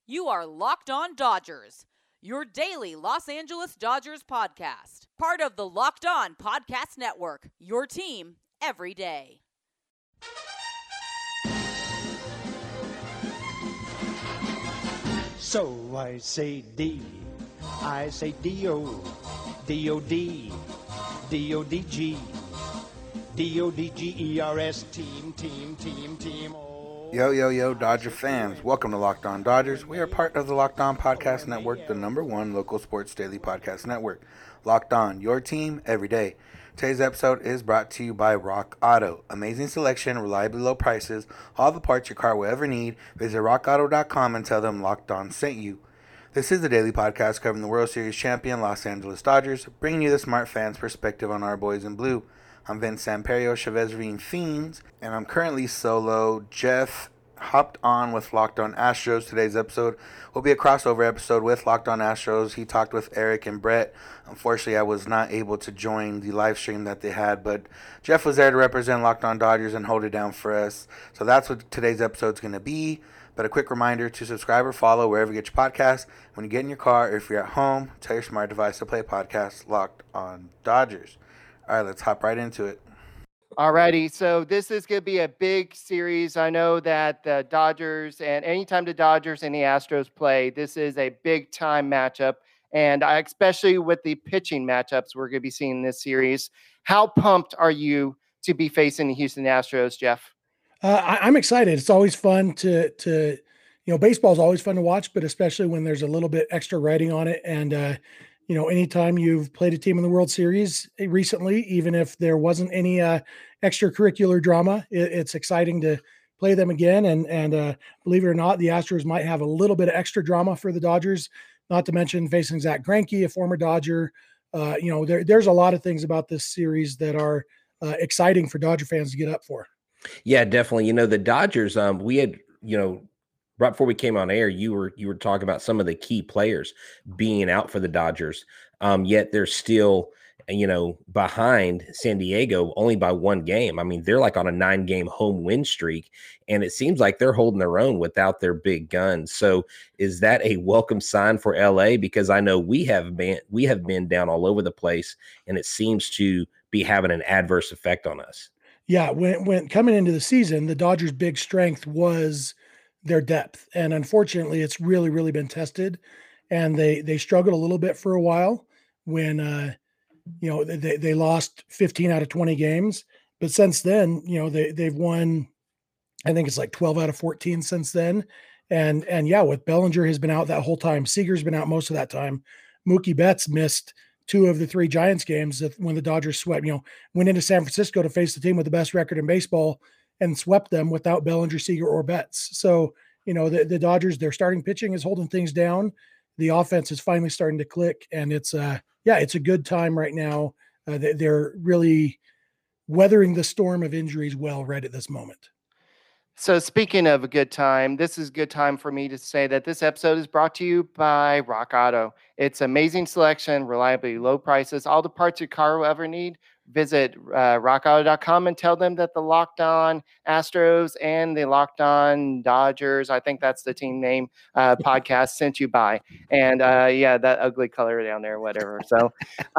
You are Locked On Dodgers, your daily Los Angeles Dodgers podcast. Part of the Locked On Podcast Network, your team every day. So I say D, I say D-O, D-O-D, D-O-D-G, D-O-D-G-E-R-S, team, oh. Yo, Dodger fans. Welcome to Locked On Dodgers. We are part of the Locked On Podcast Network, the #1 local sports daily podcast network. Locked On, your team every day. Today's episode is brought to you by Rock Auto. Amazing selection, reliably low prices, all the parts your car will ever need. Visit rockauto.com and tell them Locked On sent you. This is the daily podcast covering the World Series champion Los Angeles Dodgers, bringing you the smart fans' perspective on our boys in blue. I'm Vince Samperio, Chavez Ravine Fiends, and I'm currently solo. Jeff hopped on with Locked On Astros. Today's episode will be a crossover episode with Locked On Astros. He talked with Eric and Brett. Unfortunately, I was not able to join the live stream that they had, but Jeff was there to represent Locked On Dodgers and hold it down for us. So that's what today's episode is going to be. But a quick reminder to subscribe or follow wherever you get your podcasts. When you get in your car or if you're at home, tell your smart device to play podcast Locked On Dodgers. All right, let's hop right into it. Alrighty, so this is going to be a big series. I know that the Dodgers, and anytime the Dodgers and the Astros play, this is a big time matchup. And especially with the pitching matchups we're going to be seeing in this series. How pumped are you to be facing the Houston Astros, Jeff? I'm excited. It's always fun to baseball is always fun to watch, but especially when there's a little bit extra writing on it. And, anytime you've played a team in the World Series recently, even if there wasn't any extracurricular drama, it's exciting to play them again. And believe it or not, the Astros might have a little bit of extra drama for the Dodgers, not to mention facing Zach Greinke, a former Dodger. There's a lot of things about this series that are exciting for Dodger fans to get up for. Yeah, definitely. The Dodgers, we had, right before we came on air, you were talking about some of the key players being out for the Dodgers. Yet they're still, behind San Diego only by one game. I mean, they're like on a 9-game home win streak, and it seems like they're holding their own without their big guns. So is that a welcome sign for LA? Because I know we have been down all over the place, and it seems to be having an adverse effect on us. Yeah, when coming into the season, the Dodgers' big strength was their depth, and unfortunately, it's really, really been tested. And they struggled a little bit for a while when they lost 15 out of 20 games. But since then, they've won, I think it's like 12 out of 14 since then. And yeah, with Bellinger has been out that whole time. Seager's been out most of that time. Mookie Betts missed 2 of the 3 Giants games when the Dodgers swept, went into San Francisco to face the team with the best record in baseball and swept them without Bellinger, Seager, or Betts. So, the Dodgers, their starting pitching is holding things down. The offense is finally starting to click, and it's a good time right now. They're really weathering the storm of injuries well right at this moment. So speaking of a good time, this is a good time for me to say that this episode is brought to you by Rock Auto. It's amazing selection, reliably low prices, all the parts your car will ever need. Visit rockauto.com and tell them that the Locked On Astros and the Locked On Dodgers, I think that's the team name, podcast sent you by. And that ugly color down there, whatever. So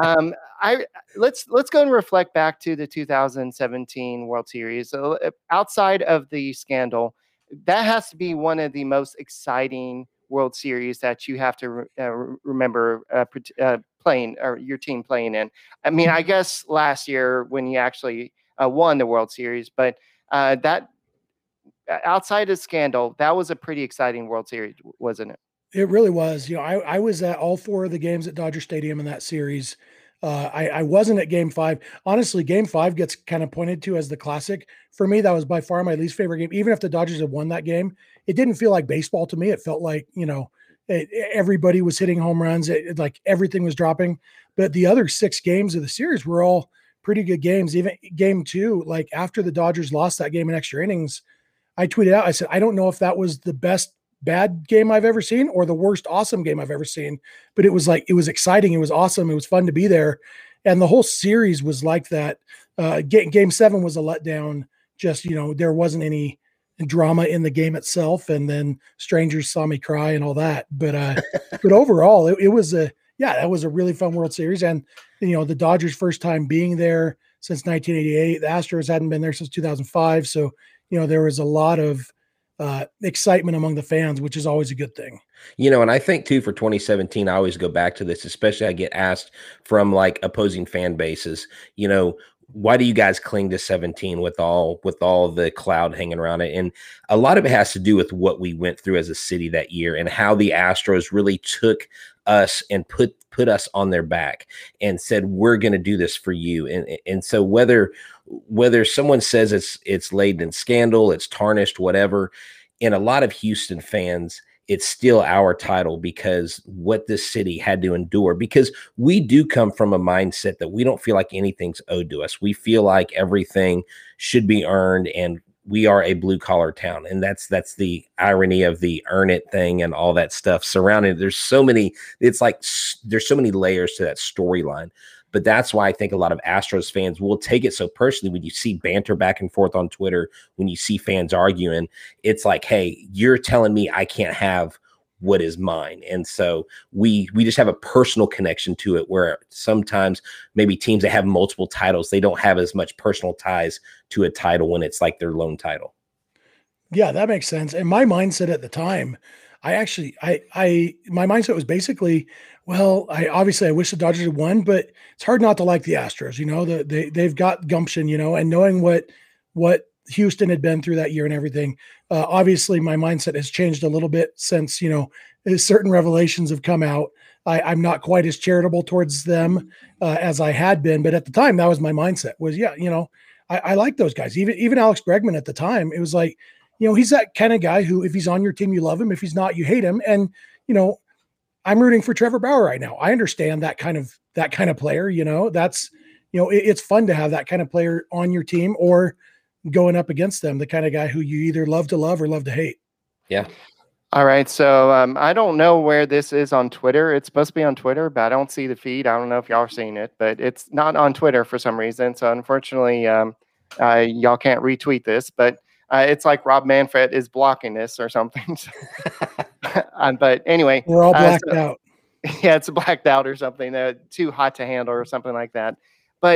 let's go and reflect back to the 2017 World Series. So outside of the scandal, that has to be one of the most exciting World Series that you have to remember playing, or your team playing in. I mean, I guess last year when you actually won the World Series, but that outside of scandal, that was a pretty exciting World Series, wasn't it? It really was. I was at all 4 of the games at Dodger Stadium in that series. I wasn't at Game 5. Honestly, Game 5 gets kind of pointed to as the classic. For me, that was by far my least favorite game. Even if the Dodgers had won that game, it didn't feel like baseball to me. It felt like, everybody was hitting home runs. Like everything was dropping. But the other 6 games of the series were all pretty good games. Even Game 2, like after the Dodgers lost that game in extra innings, I tweeted out, I said, I don't know if that was the best bad game I've ever seen or the worst awesome game I've ever seen, but it was exciting. It was awesome. It was fun to be there. And the whole series was like that. Game 7 was a letdown. Just, there wasn't any drama in the game itself, and then strangers saw me cry and all that. But overall, it was that was a really fun World Series. And, the Dodgers' first time being there since 1988. The Astros hadn't been there since 2005. So, there was a lot of excitement among the fans, which is always a good thing. And I think too for 2017, I always go back to this, especially I get asked from like opposing fan bases, why do you guys cling to 17 with all the cloud hanging around it? And a lot of it has to do with what we went through as a city that year and how the Astros really took us and put us on their back and said, we're going to do this for you. And so whether someone says it's laden in scandal, it's tarnished, whatever, in a lot of Houston fans, it's still our title because what this city had to endure, because we do come from a mindset that we don't feel like anything's owed to us. We feel like everything should be earned, and we are a blue collar town. And that's the irony of the earn it thing and all that stuff surrounding it. There's so many layers to that storyline. But that's why I think a lot of Astros fans will take it so personally when you see banter back and forth on Twitter, when you see fans arguing. It's like, hey, you're telling me I can't have what is mine. And so we just have a personal connection to it, where sometimes maybe teams that have multiple titles, they don't have as much personal ties to a title when it's like their lone title. Yeah, that makes sense. And my mindset at the time, my mindset was basically, well, I wish the Dodgers had won, but it's hard not to like the Astros. They've got gumption, and knowing what Houston had been through that year and everything. Obviously, my mindset has changed a little bit since certain revelations have come out. I'm not quite as charitable towards them as I had been, but at the time, that was my mindset. Was I like those guys. Even Alex Bregman at the time, it was like, he's that kind of guy who, if he's on your team, you love him. If he's not, you hate him. And I'm rooting for Trevor Bauer right now. I understand that kind of player. That's it's fun to have that kind of player on your team or going up against them. The kind of guy who you either love to love or love to hate. Yeah. All right. So I don't know where this is on Twitter. It's supposed to be on Twitter, but I don't see the feed. I don't know if y'all are seeing it, but it's not on Twitter for some reason. So unfortunately, y'all can't retweet this, but it's like Rob Manfred is blocking this or something. But anyway, we're all blacked out. Yeah, it's blacked out or something. Too hot to handle or something like that. But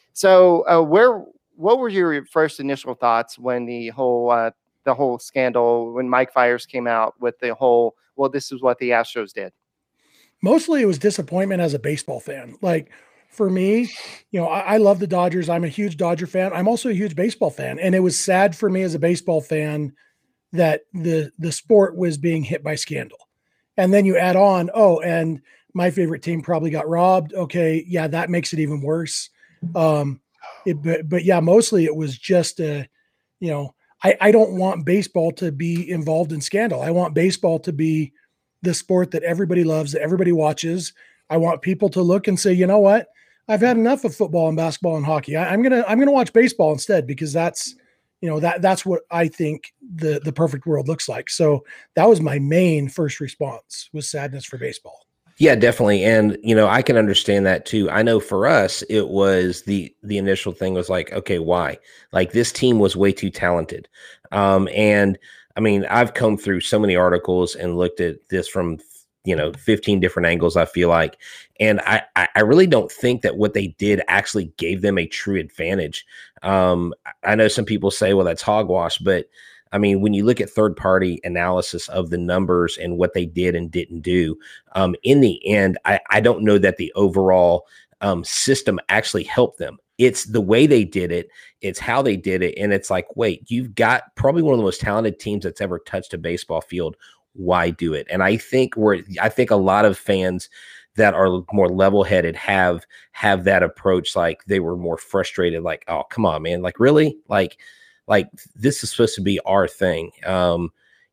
what were your first initial thoughts when the whole scandal, when Mike Fiers came out with the whole, well, this is what the Astros did? Mostly it was disappointment as a baseball fan. Like for me, I love the Dodgers. I'm a huge Dodger fan. I'm also a huge baseball fan. And it was sad for me as a baseball fan that the sport was being hit by scandal. And then you add on, and my favorite team probably got robbed. Okay. Yeah. That makes it even worse. But yeah, mostly it was just I don't want baseball to be involved in scandal. I want baseball to be the sport that everybody loves, that everybody watches. I want people to look and say, you know what? I've had enough of football and basketball and hockey. I'm gonna watch baseball instead, because that's what I think the perfect world looks like. So that was my main first response, was sadness for baseball. Yeah, definitely. And, I can understand that too. I know for us, it was the initial thing was like, okay, why? Like, this team was way too talented. And I mean, I've come through so many articles and looked at this from, 15 different angles, I feel like. And I really don't think that what they did actually gave them a true advantage. I know some people say, well, that's hogwash, but I mean, when you look at third-party analysis of the numbers and what they did and didn't do, in the end, I don't know that the overall system actually helped them. It's the way they did it. It's how they did it. And it's like, wait, you've got probably one of the most talented teams that's ever touched a baseball field. Why do it? And I think a lot of fans that are more level-headed have that approach. Like, they were more frustrated, like, oh, come on, man. Like, really? Like this is supposed to be our thing. So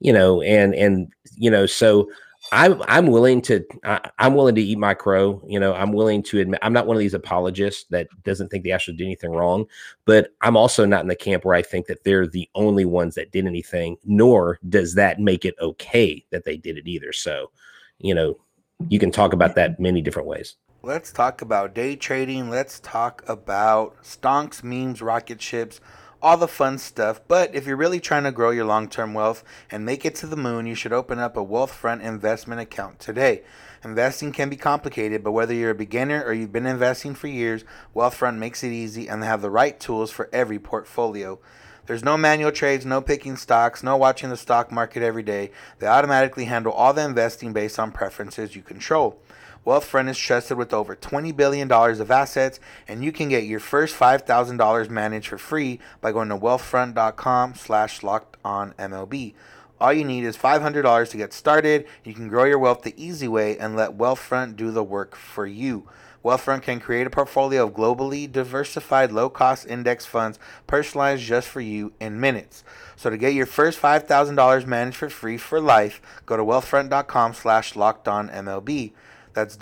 I'm willing to eat my crow. I'm willing to admit, I'm not one of these apologists that doesn't think they actually did anything wrong, but I'm also not in the camp where I think that they're the only ones that did anything, nor does that make it okay that they did it either. So, you can talk about that many different ways. Let's talk about day trading. Let's talk about stonks, memes, rocket ships, all the fun stuff. But if you're really trying to grow your long-term wealth and make it to the moon, you should open up a Wealthfront investment account today. Investing can be complicated, but whether you're a beginner or you've been investing for years, Wealthfront makes it easy, and they have the right tools for every portfolio. There's no manual trades, no picking stocks, no watching the stock market every day. They automatically handle all the investing based on preferences you control. Wealthfront is trusted with over $20 billion of assets, and you can get your first $5,000 managed for free by going to wealthfront.com/lockedonmlb. All you need is $500 to get started. You can grow your wealth the easy way and let Wealthfront do the work for you. Wealthfront can create a portfolio of globally diversified low-cost index funds personalized just for you in minutes. So to get your first $5,000 managed for free for life, go to wealthfront.com/lockedonmlb. That's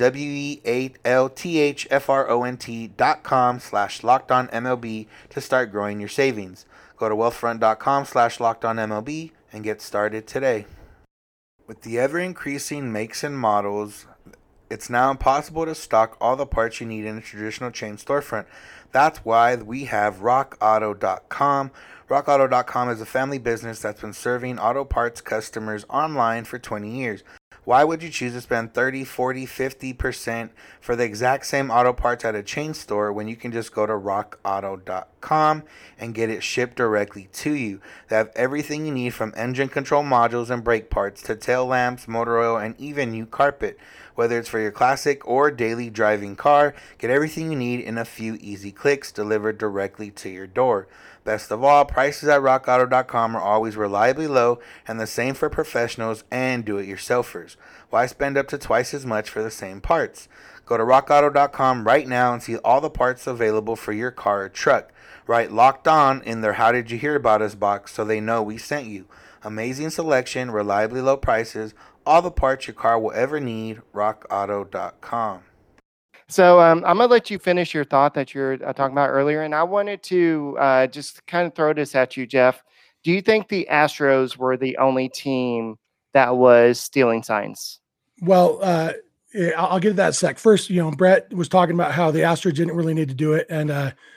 wealthfront.com/lockedonmlb to start growing your savings. Go to wealthfront.com/lockedonmlb and get started today. With the ever-increasing makes and models, it's now impossible to stock all the parts you need in a traditional chain storefront. That's why we have RockAuto.com. RockAuto.com is a family business that's been serving auto parts customers online for 20 years. Why would you choose to spend 30, 40, 50% for the exact same auto parts at a chain store when you can just go to rockauto.com and get it shipped directly to you? They have everything you need from engine control modules and brake parts to tail lamps, motor oil, and even new carpet. Whether it's for your classic or daily driving car, get everything you need in a few easy clicks delivered directly to your door. Best of all, prices at rockauto.com are always reliably low, and the same for professionals and do-it-yourselfers. Why spend up to twice as much for the same parts? Go to rockauto.com right now and see all the parts available for your car or truck. Write Locked On in their How Did You Hear About Us box so they know we sent you. Amazing selection, reliably low prices, all the parts your car will ever need, rockauto.com. So I'm going to let you finish your thought that you're talking about earlier. And I wanted to just kind of throw this at you, Jeff. Do you think the Astros were the only team that was stealing signs? Well, I'll get to that in a sec. First, Brett was talking about how the Astros didn't really need to do it. And,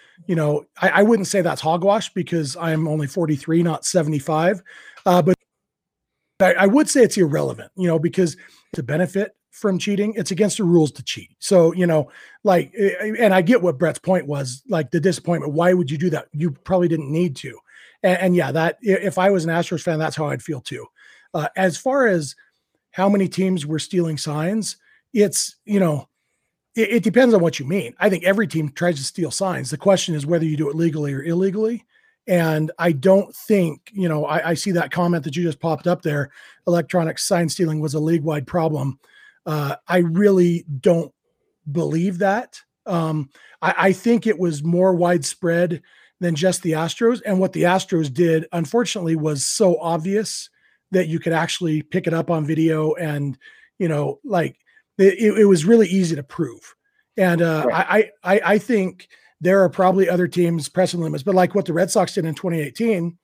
I wouldn't say that's hogwash because I'm only 43, not 75. But I would say it's irrelevant, because to benefit from cheating, it's against the rules to cheat. So, and I get what Brett's point was, like the disappointment. Why would you do that? You probably didn't need to. And yeah, that if I was an Astros fan, that's how I'd feel too. As far as how many teams were stealing signs, it's, it depends on what you mean. I think every team tries to steal signs. The question is whether you do it legally or illegally. And I don't think, I see that comment that you just popped up there. Electronic sign stealing was a league-wide problem. I really don't believe that. I think it was more widespread than just the Astros. And what the Astros did, unfortunately, was so obvious that you could actually pick it up on video and, it was really easy to prove. And right. I think there are probably other teams pressing limits, but like what the Red Sox did in 2018,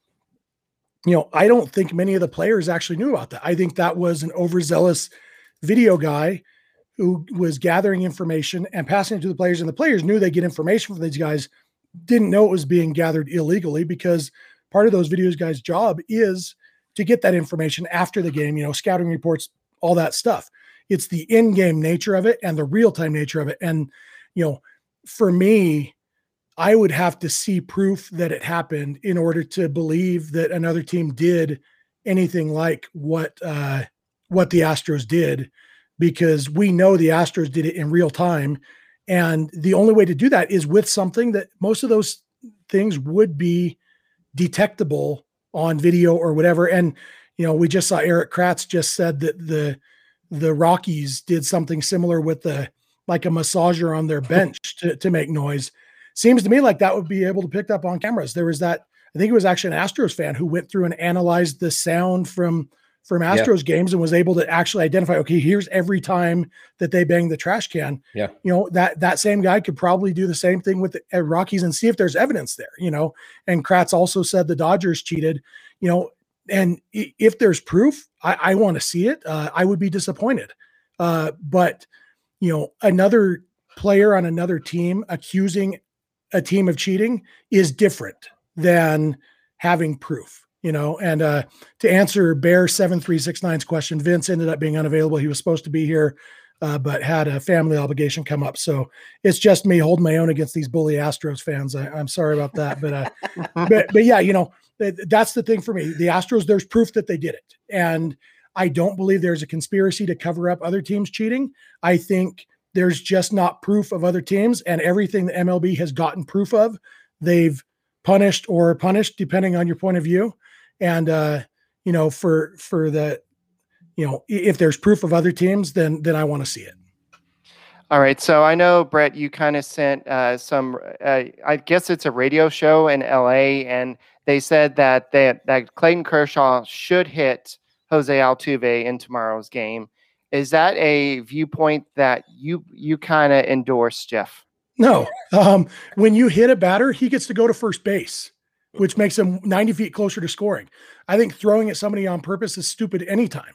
I don't think many of the players actually knew about that. I think that was an overzealous video guy who was gathering information and passing it to the players, and the players knew they get information from these guys, didn't know it was being gathered illegally, because part of those video guys' job is to get that information after the game, scouting reports, all that stuff. It's the in-game nature of it and the real-time nature of it. And, for me, I would have to see proof that it happened in order to believe that another team did anything like what the Astros did, because we know the Astros did it in real time. And the only way to do that is with something that most of those things would be detectable on video or whatever. And, we just saw Eric Kratz just said that the Rockies did something similar with like a massager on their bench to make noise. Seems to me like that would be able to pick up on cameras. There was that, I think it was actually an Astros fan who went through and analyzed the sound from Astros games and was able to actually identify, okay, here's every time that they bang the trash can. Yeah. That same guy could probably do the same thing with the Rockies and see if there's evidence there, and Kratz also said the Dodgers cheated, and if there's proof, I want to see it. I would be disappointed. But another player on another team accusing a team of cheating is different. than having proof, and to answer Bear 7369's question, Vince ended up being unavailable. He was supposed to be here, but had a family obligation come up. So it's just me holding my own against these bully Astros fans. I'm sorry about that, but yeah, that's the thing for me. The Astros, there's proof that they did it. And I don't believe there's a conspiracy to cover up other teams cheating. I think there's just not proof of other teams, and everything the MLB has gotten proof of, they've punished, depending on your point of view. And, for the, if there's proof of other teams, then I want to see it. All right. So I know, Brett, you kind of sent some, I guess it's a radio show in LA, and they said that Clayton Kershaw should hit Jose Altuve in tomorrow's game. Is that a viewpoint that you kind of endorse, Jeff? No. When you hit a batter, he gets to go to first base, which makes him 90 feet closer to scoring. I think throwing at somebody on purpose is stupid anytime.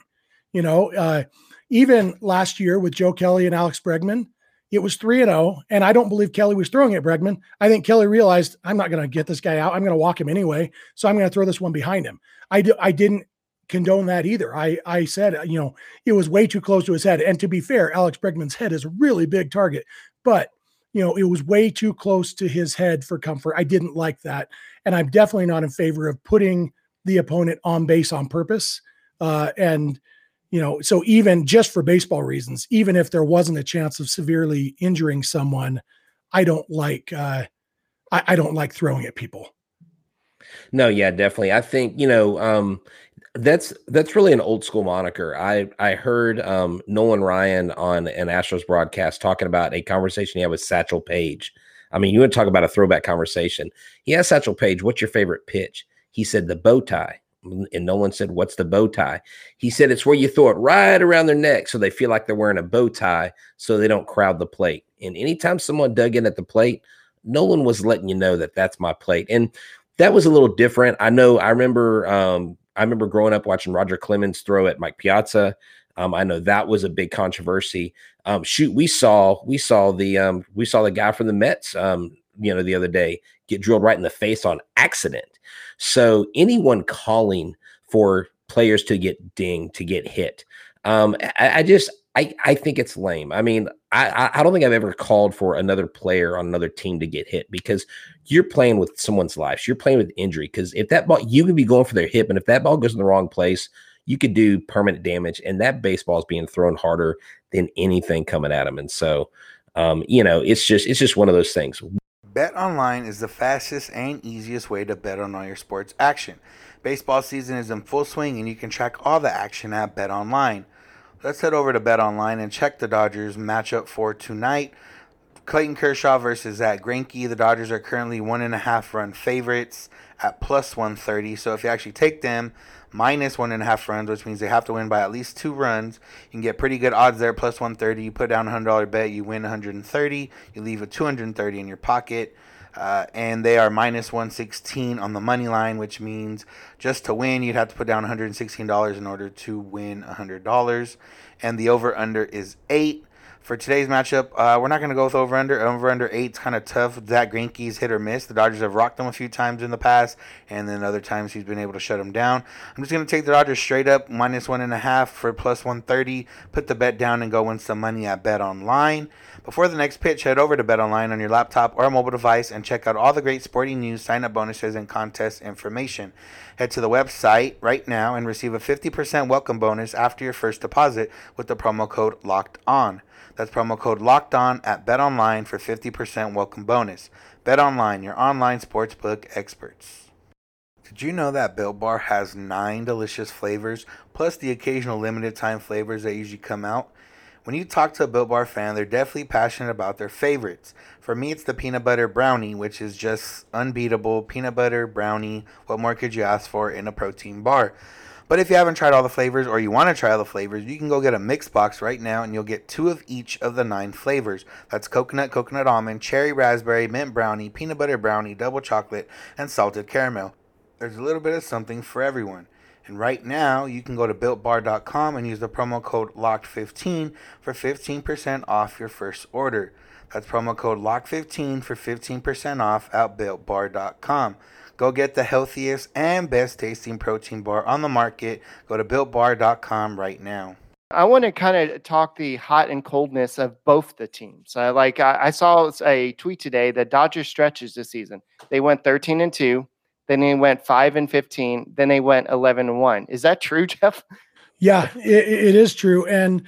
Even last year with Joe Kelly and Alex Bregman, it was 3-0, and I don't believe Kelly was throwing at Bregman. I think Kelly realized, I'm not going to get this guy out. I'm going to walk him anyway, so I'm going to throw this one behind him. I didn't condone that either. I said, it was way too close to his head. And to be fair, Alex Bregman's head is a really big target, but it was way too close to his head for comfort. I didn't like that. And I'm definitely not in favor of putting the opponent on base on purpose. So even just for baseball reasons, even if there wasn't a chance of severely injuring someone, I don't like, I don't like throwing at people. No, yeah, definitely. I think, that's really an old school moniker. I heard Nolan Ryan on an Astros broadcast talking about a conversation he had with Satchel Paige. I mean, you want to talk about a throwback conversation. He asked Satchel Paige, "What's your favorite pitch?" He said, "The bow tie." And Nolan said, "What's the bow tie?" He said, "It's where you throw it right around their neck so they feel like they're wearing a bow tie so they don't crowd the plate." And anytime someone dug in at the plate, Nolan was letting you know that that's my plate. And that was a little different. I remember growing up watching Roger Clemens throw at Mike Piazza. I know that was a big controversy. We saw the guy from the Mets, the other day get drilled right in the face on accident. So anyone calling for players to get dinged, to get hit, I think it's lame. I mean, I don't think I've ever called for another player on another team to get hit, because you're playing with someone's life. You're playing with injury, because if that ball, you could be going for their hip, and if that ball goes in the wrong place, you could do permanent damage. And that baseball is being thrown harder than anything coming at them. And so, it's just one of those things. BetOnline is the fastest and easiest way to bet on all your sports action. Baseball season is in full swing, and you can track all the action at BetOnline. Let's head over to BetOnline and check the Dodgers matchup for tonight. Clayton Kershaw versus Zach Greinke. The Dodgers are currently 1.5 run favorites at plus 130. So if you actually take them minus 1.5 runs, which means they have to win by at least 2 runs, you can get pretty good odds there, plus 130. You put down a $100 bet, you win 130. You leave a 230 in your pocket. And they are minus 116 on the money line, which means just to win, you'd have to put down $116 in order to win $100. And the over-under is 8. For today's matchup, we're not going to go with over-under. Over-under 8 is kind of tough. Zach Greinke's hit or miss. The Dodgers have rocked him a few times in the past, and then other times he's been able to shut him down. I'm just going to take the Dodgers straight up, minus 1.5 for plus 130. Put the bet down and go win some money at BetOnline. Before the next pitch, head over to BetOnline on your laptop or mobile device and check out all the great sporting news, sign-up bonuses, and contest information. Head to the website right now and receive a 50% welcome bonus after your first deposit with the promo code LOCKEDON. That's promo code LOCKEDON at BetOnline for 50% welcome bonus. BetOnline, your online sportsbook experts. Did you know that Built Bar has 9 delicious flavors, plus the occasional limited time flavors that usually come out? When you talk to a Built Bar fan, they're definitely passionate about their favorites. For me, it's the peanut butter brownie, which is just unbeatable. Peanut butter brownie, what more could you ask for in a protein bar? But if you haven't tried all the flavors, or you want to try all the flavors, you can go get a mix box right now, and you'll get 2 of each of the 9 flavors. That's coconut, coconut almond, cherry raspberry, mint brownie, peanut butter brownie, double chocolate, and salted caramel. There's a little bit of something for everyone. And right now, you can go to BuiltBar.com and use the promo code LOCKED15 for 15% off your first order. That's promo code LOCKED15 for 15% off at BuiltBar.com. Go get the healthiest and best tasting protein bar on the market. Go to BuiltBar.com right now. I want to kind of talk the hot and coldness of both the teams. I saw a tweet today that Dodgers stretches this season. They went 13-2, then they went 5-15, then they went 11-1. Is that true, Jeff? Yeah, it is true. And,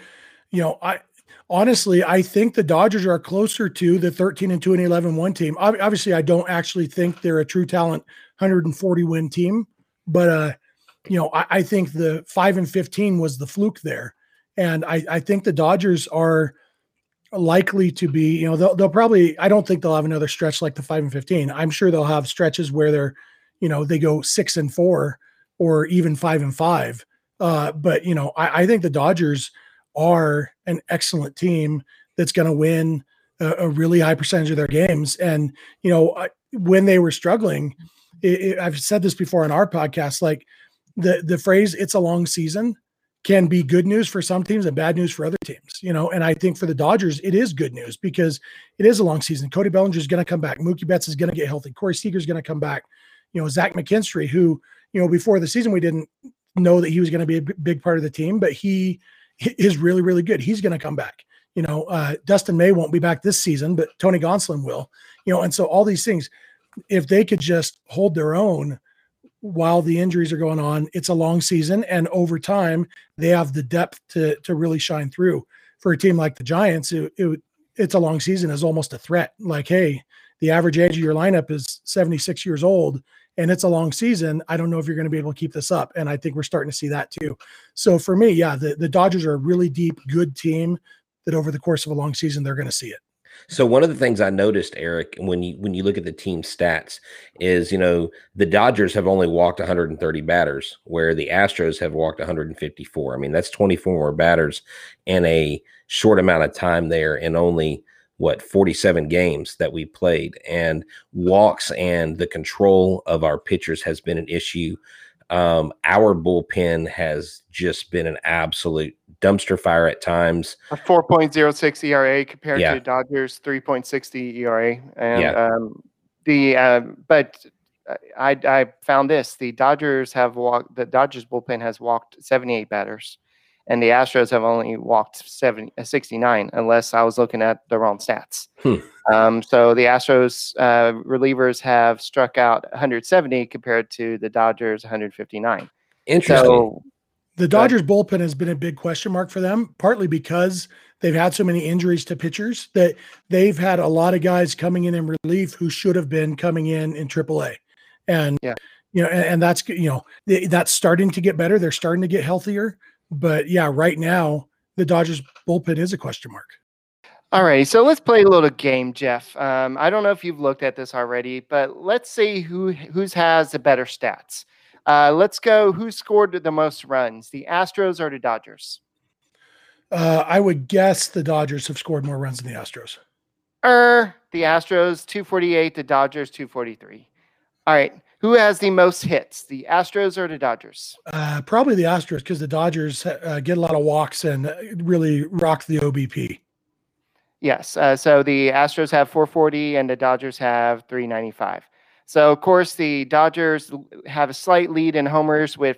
I honestly think the Dodgers are closer to the 13-2 and 11-1 team. Obviously, I don't actually think they're a true talent 140 win team, but, I think the 5-15 was the fluke there. And I think the Dodgers are likely to be, they'll probably, I don't think they'll have another stretch like the 5-15. I'm sure they'll have stretches where they're, they go 6-4 or even 5-5. But I think the Dodgers are an excellent team that's going to win a really high percentage of their games. And, when they were struggling, I've said this before on our podcast, like the phrase, it's a long season, can be good news for some teams and bad news for other teams, and I think for the Dodgers, it is good news because it is a long season. Cody Bellinger is going to come back. Mookie Betts is going to get healthy. Corey Seager is going to come back. Zach McKinstry, who, before the season, we didn't know that he was going to be a big part of the team, but he is really, really good. He's going to come back. Dustin May won't be back this season, but Tony Gonsolin will, and so all these things, if they could just hold their own while the injuries are going on, it's a long season. And over time, they have the depth to really shine through. For a team like the Giants, it's a long season is almost a threat. Like, hey, the average age of your lineup is 76 years old and it's a long season. I don't know if you're going to be able to keep this up. And I think we're starting to see that too. So for me, yeah, the Dodgers are a really deep, good team that over the course of a long season, they're going to see it. So one of the things I noticed, Eric, when you look at the team stats is, the Dodgers have only walked 130 batters, where the Astros have walked 154. I mean, that's 24 more batters in a short amount of time there, and only 47 games that we played. And walks and the control of our pitchers has been an issue. Our bullpen has just been an absolute dumpster fire at times. A 4.06 ERA compared to Dodgers 3.60 ERA. And but I found this: the Dodgers bullpen has walked 78 batters, and the Astros have only walked 69, unless I was looking at the wrong stats. So the Astros relievers have struck out 170 compared to the Dodgers 159. Interesting. So, the Dodgers bullpen has been a big question mark for them, partly because they've had so many injuries to pitchers that they've had a lot of guys coming in relief who should have been coming in AAA. And, and that's, that's starting to get better. They're starting to get healthier. But yeah, right now, the Dodgers bullpen is a question mark. All right, so let's play a little game, Jeff. I don't know if you've looked at this already, but let's see who's has the better stats. Let's go. Who scored the most runs, the Astros or the Dodgers? I would guess the Dodgers have scored more runs than the Astros. The Astros 248, the Dodgers 243. All right, who has the most hits, the Astros or the Dodgers? Probably the Astros, because the Dodgers get a lot of walks and really rock the OBP. Yes. So the Astros have 440 and the Dodgers have 395. So, of course, the Dodgers have a slight lead in homers with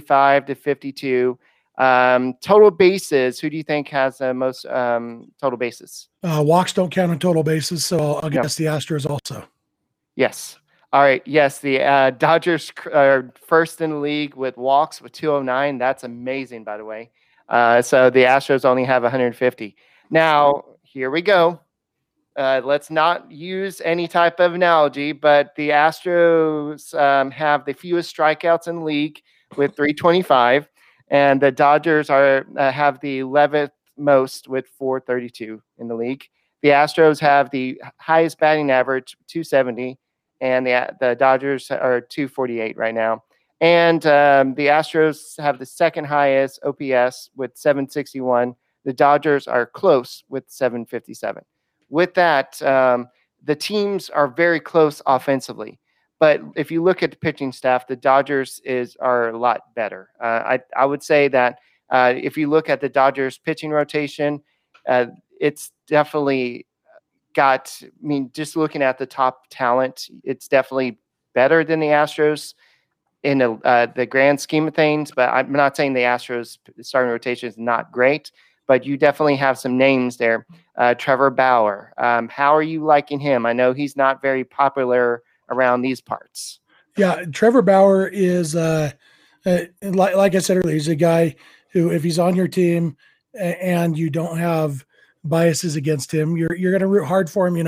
55-52. Total bases, who do you think has the most total bases? Walks don't count on total bases, so I'll guess the Astros also. Yes. All right. Yes, the Dodgers are first in the league with walks with 209. That's amazing, by the way. So the Astros only have 150. Now, here we go. Let's not use any type of analogy, but the Astros have the fewest strikeouts in the league with 325, and the Dodgers have the 11th most with 432 in the league. The Astros have the highest batting average, 270, and the Dodgers are 248 right now. And the Astros have the second highest OPS with 761. The Dodgers are close with 757. With that, the teams are very close offensively. But if you look at the pitching staff, the Dodgers are a lot better. I would say that if you look at the Dodgers pitching rotation, it's definitely got, just looking at the top talent, it's definitely better than the Astros in the grand scheme of things. But I'm not saying the Astros starting rotation is not great, but you definitely have some names there. Trevor Bauer. How are you liking him? I know he's not very popular around these parts. Yeah, Trevor Bauer is, like I said earlier, he's a guy who, if he's on your team and you don't have biases against him, you're going to root hard for him.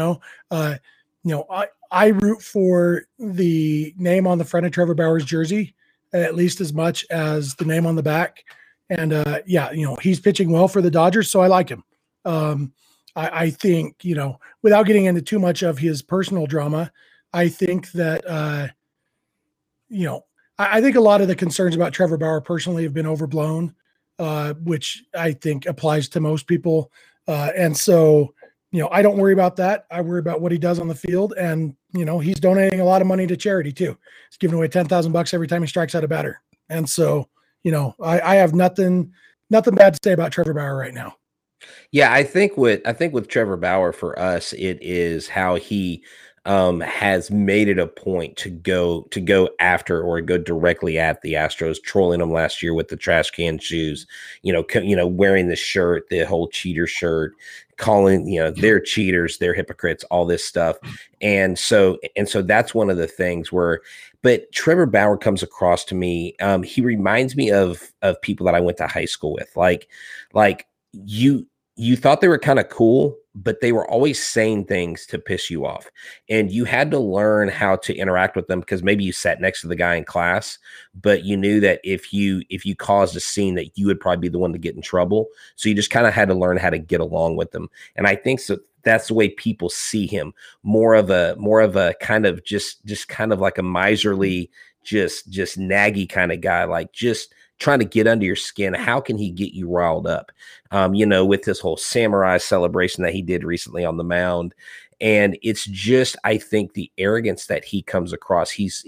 I root for the name on the front of Trevor Bauer's jersey at least as much as the name on the back. And he's pitching well for the Dodgers, so I like him. I think, without getting into too much of his personal drama, I think that, I think a lot of the concerns about Trevor Bauer personally have been overblown, which I think applies to most people. And so, I don't worry about that. I worry about what he does on the field. And, he's donating a lot of money to charity too. He's giving away $10,000 every time he strikes out a batter. And so, I have nothing bad to say about Trevor Bauer right now. Yeah, I think with Trevor Bauer for us, it is how he has made it a point to go after or go directly at the Astros, trolling them last year with the trash can shoes, wearing the shirt, the whole cheater shirt, calling, they're cheaters, they're hypocrites, all this stuff. And so that's one of the things but Trevor Bauer comes across to me. He reminds me of people that I went to high school with. Like you thought they were kind of cool, but they were always saying things to piss you off. And you had to learn how to interact with them because maybe you sat next to the guy in class, but you knew that if you caused a scene that you would probably be the one to get in trouble. So you just kind of had to learn how to get along with them. And I think so that's the way people see him, more of a kind of just kind of like a miserly, just naggy kind of guy, like just trying to get under your skin. How can he get you riled up? With this whole samurai celebration that he did recently on the mound. And it's just, I think the arrogance that he comes across, he's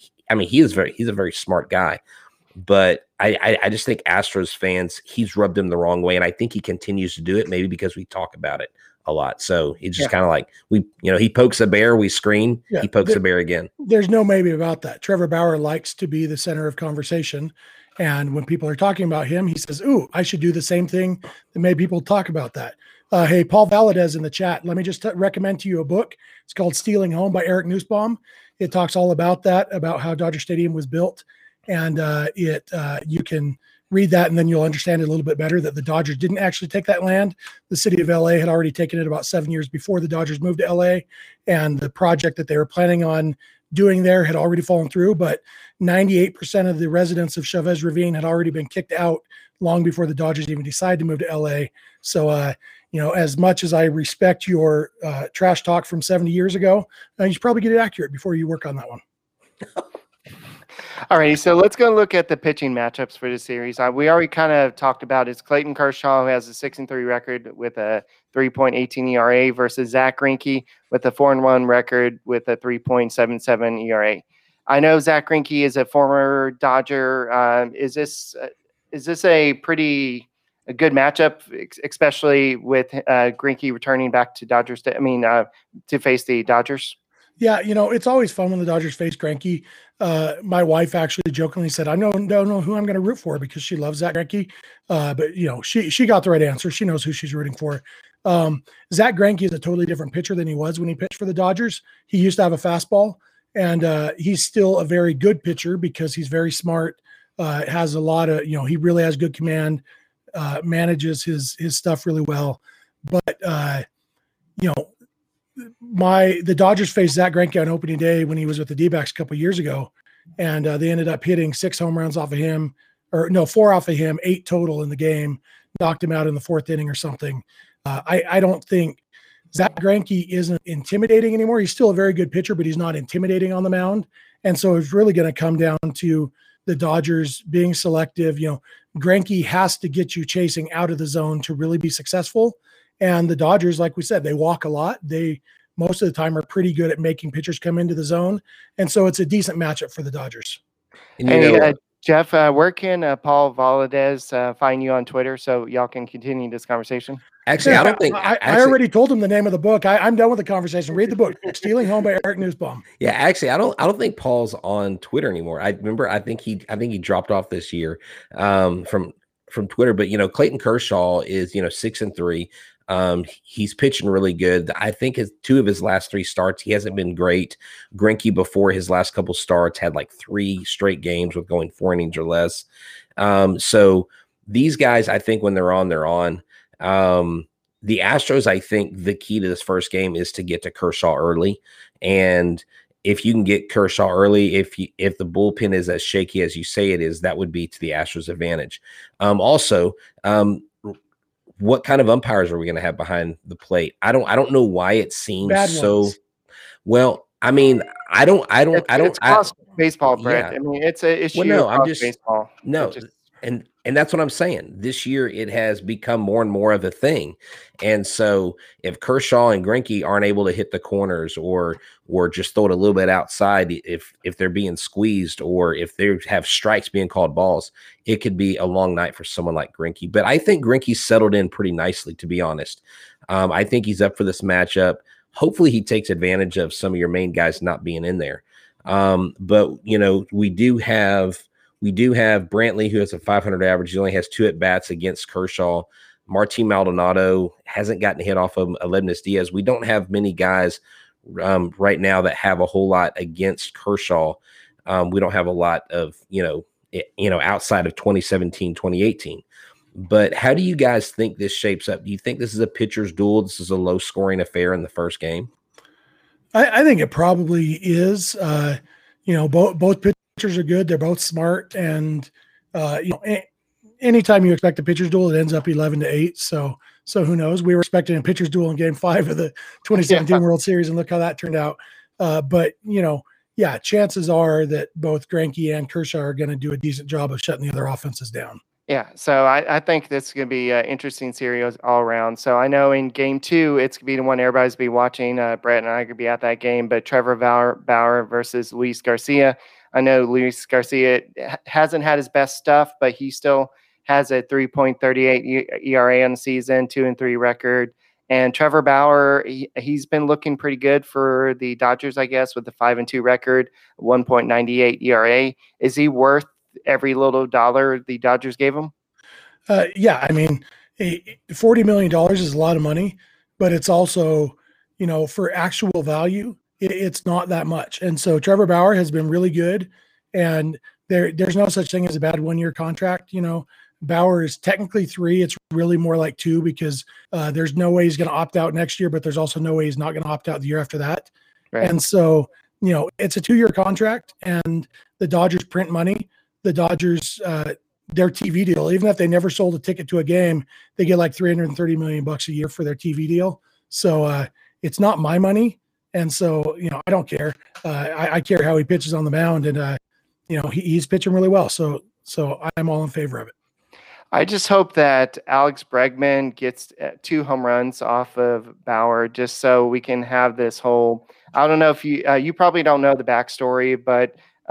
a very smart guy, but I just think Astros fans, he's rubbed him the wrong way. And I think he continues to do it, maybe because we talk about it a lot. So it's just kind of like he pokes a bear, we scream, he pokes a bear again. There's no maybe about that. Trevor Bauer likes to be the center of conversation. And when people are talking about him, he says, "Ooh, I should do the same thing that made people talk about that." Hey, Paul Valadez in the chat. Let me just recommend to you a book. It's called Stealing Home by Eric Nussbaum. It talks all about that, about how Dodger Stadium was built. And you can read that and then you'll understand it a little bit better that the Dodgers didn't actually take that land. The city of LA had already taken it about 7 years before the Dodgers moved to LA. And the project that they were planning on doing there had already fallen through, but 98% of the residents of Chavez Ravine had already been kicked out long before the Dodgers even decided to move to LA. So, as much as I respect your trash talk from 70 years ago, you should probably get it accurate before you work on that one. All right, so let's go look at the pitching matchups for the series. We already kind of talked about it's Clayton Kershaw, who has a 6-3 record with a 3.18 ERA, versus Zach Greinke with a 4-1 record with a 3.77 ERA. I know Zach Greinke is a former Dodger. Is this a pretty good matchup, especially with Greinke returning back to Dodgers? To face the Dodgers. Yeah, it's always fun when the Dodgers face Greinke. My wife actually jokingly said, "I don't know who I'm going to root for," because she loves Zach Greinke. But she got the right answer. She knows who she's rooting for. Zach Greinke is a totally different pitcher than he was when he pitched for the Dodgers. He used to have a fastball, and he's still a very good pitcher because he's very smart. Has a lot of, he really has good command. Manages his stuff really well. But the Dodgers faced Zach Greinke on opening day when he was with the D-backs a couple of years ago, and they ended up hitting 6 home runs off of him, 4 off of him, 8 total in the game, knocked him out in the 4th inning or something. I don't think Zach Greinke isn't intimidating anymore. He's still a very good pitcher, but he's not intimidating on the mound. And so it's really going to come down to the Dodgers being selective. Greinke has to get you chasing out of the zone to really be successful. And the Dodgers, like we said, they walk a lot. They most of the time are pretty good at making pitchers come into the zone. And so it's a decent matchup for the Dodgers. And Jeff, where can Paul Valadez find you on Twitter so y'all can continue this conversation? Actually, I don't think I already told him the name of the book. I'm done with the conversation. Read the book, Stealing Home by Eric Nussbaum. Yeah, actually, I don't think Paul's on Twitter anymore. I think he dropped off this year from Twitter. But Clayton Kershaw is 6-3. He's pitching really good. I think two of his last 3 starts, he hasn't been great. Greinke before his last couple starts had like 3 straight games with going 4 innings or less. So these guys, I think when they're on, they're on. The Astros, I think the key to this first game is to get to Kershaw early. And if you can get Kershaw early, if the bullpen is as shaky as you say it is, that would be to the Astros' advantage. Also, what kind of umpires are we going to have behind the plate? I don't know why it seems Bad so ones. well. I mean, It's cross baseball, Brett. Yeah. I mean, it's an issue. Well, no, I'm across just baseball. no. And that's what I'm saying. This year, it has become more and more of a thing. And so if Kershaw and Greinke aren't able to hit the corners or just throw it a little bit outside, if they're being squeezed or if they have strikes being called balls, it could be a long night for someone like Greinke. But I think Greinke's settled in pretty nicely, to be honest. I think he's up for this matchup. Hopefully he takes advantage of some of your main guys not being in there. But, we do have Brantley, who has a 500 average. He only has 2 at-bats against Kershaw. Martin Maldonado hasn't gotten a hit off of Aledmys Diaz. We don't have many guys right now that have a whole lot against Kershaw. We don't have a lot of, outside of 2017, 2018. But how do you guys think this shapes up? Do you think this is a pitcher's duel? This is a low-scoring affair in the first game? I think it probably is. Both pitchers are good. They're both smart. And, anytime you expect a pitcher's duel, it ends up 11-8. So who knows? We were expecting a pitcher's duel in Game 5 of the 2017 World Series, and look how that turned out. But chances are that both Greinke and Kershaw are going to do a decent job of shutting the other offenses down. Yeah, so I think this is going to be an interesting series all around. So I know in Game 2, it's going to be the one everybody's going to be watching. Brett and I are going to be at that game, but Trevor Bauer versus Luis Garcia. I know Luis Garcia hasn't had his best stuff, but he still has a 3.38 ERA on the season, 2-3 record. And Trevor Bauer, he's been looking pretty good for the Dodgers, I guess, with the 5-2 record, 1.98 ERA. Is he worth every little dollar the Dodgers gave him? Yeah, I mean, $40 million is a lot of money, but it's also, for actual value, it's not that much. And so Trevor Bauer has been really good, and there's no such thing as a bad 1-year contract. Bauer is technically 3. It's really more like 2 because there's no way he's going to opt out next year, but there's also no way he's not going to opt out the year after that. Right. And so, it's a 2-year contract, and the Dodgers print money. The Dodgers, their TV deal, even if they never sold a ticket to a game, they get like $330 million a year for their TV deal. So it's not my money. And so, I don't care. I care how he pitches on the mound, and, he's pitching really well. So I'm all in favor of it. I just hope that Alex Bregman gets 2 home runs off of Bauer, just so we can have this whole, I don't know if you probably don't know the backstory, but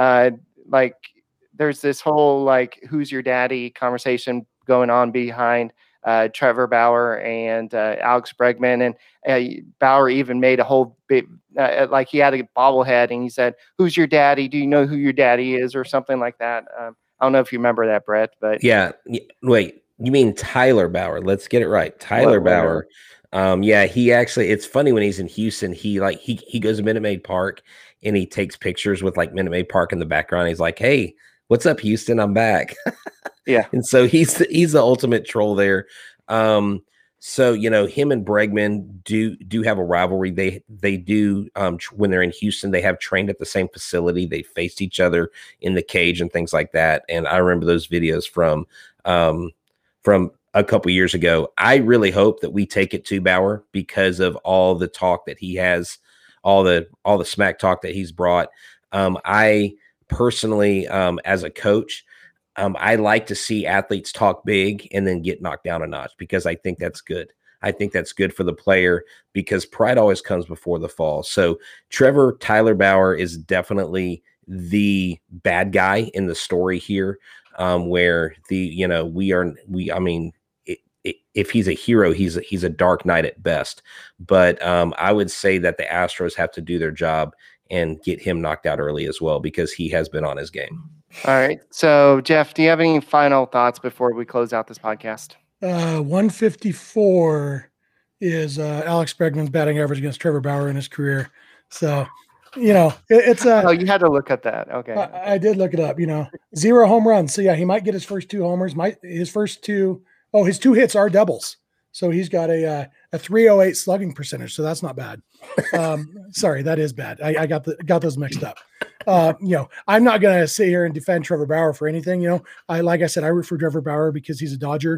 there's this whole who's your daddy conversation going on behind Trevor Bauer and Alex Bregman, and Bauer even made a whole big he had a bobblehead and he said, "Who's your daddy? Do you know who your daddy is?" or something like that. I don't know if you remember that, Brett, but yeah. Wait, you mean Tyler Bauer? Let's get it right, Tyler Bauer. Yeah, he actually. It's funny when he's in Houston, he goes to Minute Maid Park and he takes pictures with Minute Maid Park in the background. He's like, "Hey, what's up, Houston? I'm back." Yeah. And so he's the ultimate troll there. So, him and Bregman do have a rivalry. They do, when they're in Houston, they have trained at the same facility. They faced each other in the cage and things like that. And I remember those videos from a couple years ago. I really hope that we take it to Bauer because of all the talk that he has, all the smack talk that he's brought. I personally, as a coach, I like to see athletes talk big and then get knocked down a notch because I think that's good. I think that's good for the player because pride always comes before the fall. So Tyler Bauer is definitely the bad guy in the story here, where if he's a hero, he's a dark knight at best. But I would say that the Astros have to do their job and get him knocked out early as well, because he has been on his game. All right. So, Jeff, do you have any final thoughts before we close out this podcast? 154 is Alex Bregman's batting average against Trevor Bauer in his career. So, it's oh, you had to look at that. Okay. I did look it up, 0 home runs. So yeah, he might get his first 2 homers. His his 2 hits are doubles. So he's got a 308 slugging percentage. So that's not bad. Sorry, that is bad. I got those mixed up. I'm not going to sit here and defend Trevor Bauer for anything. Like I said, I root for Trevor Bauer because he's a Dodger.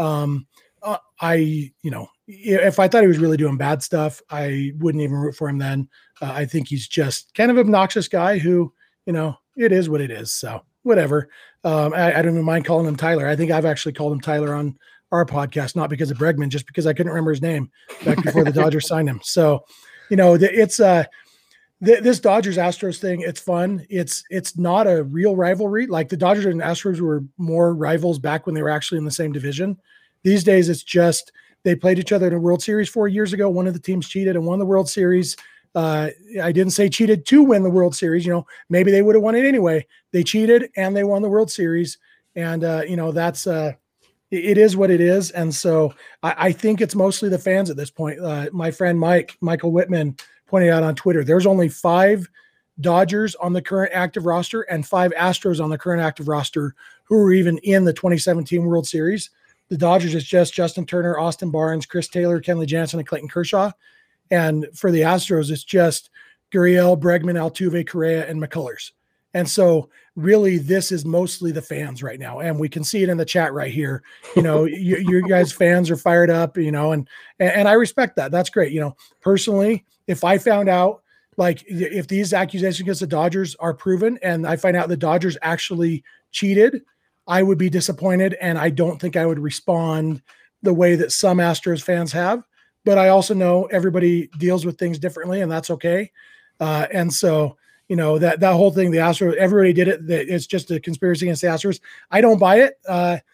If I thought he was really doing bad stuff, I wouldn't even root for him then. I think he's just kind of an obnoxious guy who, it is what it is. So whatever. I don't even mind calling him Tyler. I think I've actually called him Tyler on our podcast, not because of Bregman, just because I couldn't remember his name back before the Dodgers signed him. So, it's this Dodgers Astros thing. It's fun. It's not a real rivalry. Like the Dodgers and Astros were more rivals back when they were actually in the same division. These days, it's just they played each other in a World Series 4 years ago. One of the teams cheated and won the World Series. I didn't say cheated to win the World Series. Maybe they would have won it anyway. They cheated and they won the World Series. And, that's it is what it is. And so I think it's mostly the fans at this point. My friend Michael Whitman pointed out on Twitter, there's only 5 Dodgers on the current active roster and 5 Astros on the current active roster who are even in the 2017 World Series. The Dodgers is just Justin Turner, Austin Barnes, Chris Taylor, Kenley Jansen, and Clayton Kershaw. And for the Astros, it's just Gurriel, Bregman, Altuve, Correa, and McCullers. And so really this is mostly the fans right now. And we can see it in the chat right here. You guys fans are fired up, and I respect that. That's great. Personally, if I found out, like if these accusations against the Dodgers are proven and I find out the Dodgers actually cheated, I would be disappointed. And I don't think I would respond the way that some Astros fans have, but I also know everybody deals with things differently and that's okay. And so, that whole thing, the Astros, everybody did it. It's just a conspiracy against the Astros. I don't buy it.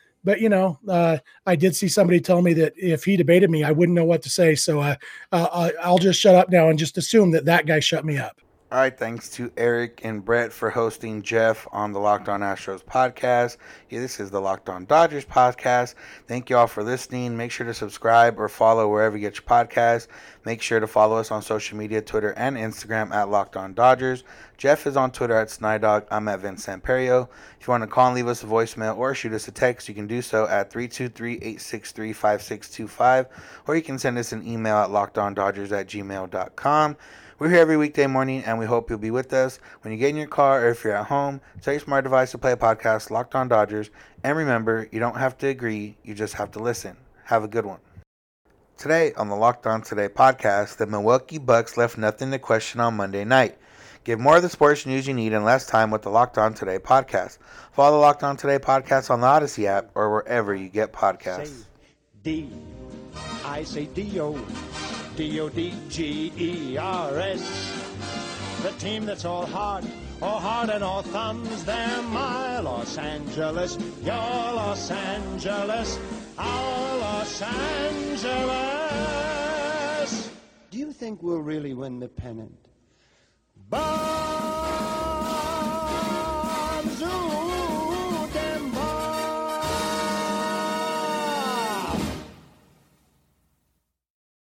But I did see somebody tell me that if he debated me, I wouldn't know what to say. So I'll just shut up now and just assume that guy shut me up. All right, thanks to Eric and Brett for hosting Jeff on the Locked On Astros podcast. Yeah, this is the Locked On Dodgers podcast. Thank you all for listening. Make sure to subscribe or follow wherever you get your podcasts. Make sure to follow us on social media, Twitter and Instagram at Locked On Dodgers. Jeff is on Twitter at Snydog. I'm at Vince Samperio. If you want to call and leave us a voicemail or shoot us a text, you can do so at 323-863-5625, or you can send us an email at lockedondodgers@gmail.com. We're here every weekday morning, and we hope you'll be with us when you get in your car or if you're at home. Tell your smart device to play a podcast, Locked On Dodgers. And remember, you don't have to agree, you just have to listen. Have a good one. Today on the Locked On Today podcast, the Milwaukee Bucks left nothing to question on Monday night. Get more of the sports news you need in less time with the Locked On Today podcast. Follow the Locked On Today podcast on the Odyssey app or wherever you get podcasts. Say D. I say D-O. D-O-D-G-E-R-S. The team that's all heart and all thumbs. They're my Los Angeles, your Los Angeles, our Los Angeles. Do you think we'll really win the pennant? But